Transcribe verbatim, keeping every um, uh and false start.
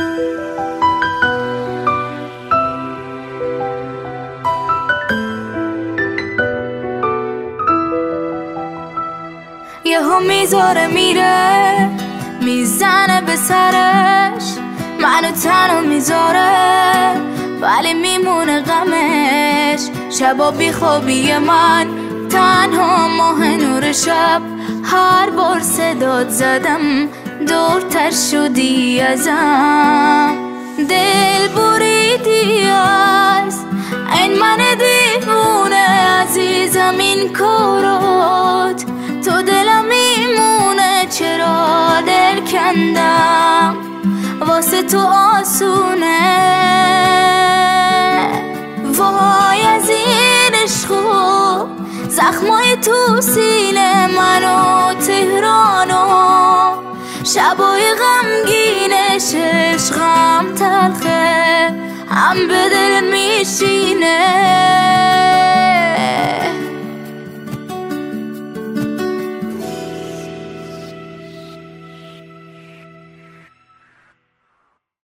یهو میذاره میره میزنه به سرش، منو تنها میذاره ولی میمونه غمش. شبا بیخوابی من تنها ماه نور شب، هر بار صدات زدم دورتر شدی ازم. دل بریدی از این من دیوونه عزیزم، این کارات تو دلم میمونه. چرا دل کندم واسه تو آسونه، وای از این عشقو زخمای تو سینه منو تهرانو، شبای غمگینش عشقم تلخه هم به دل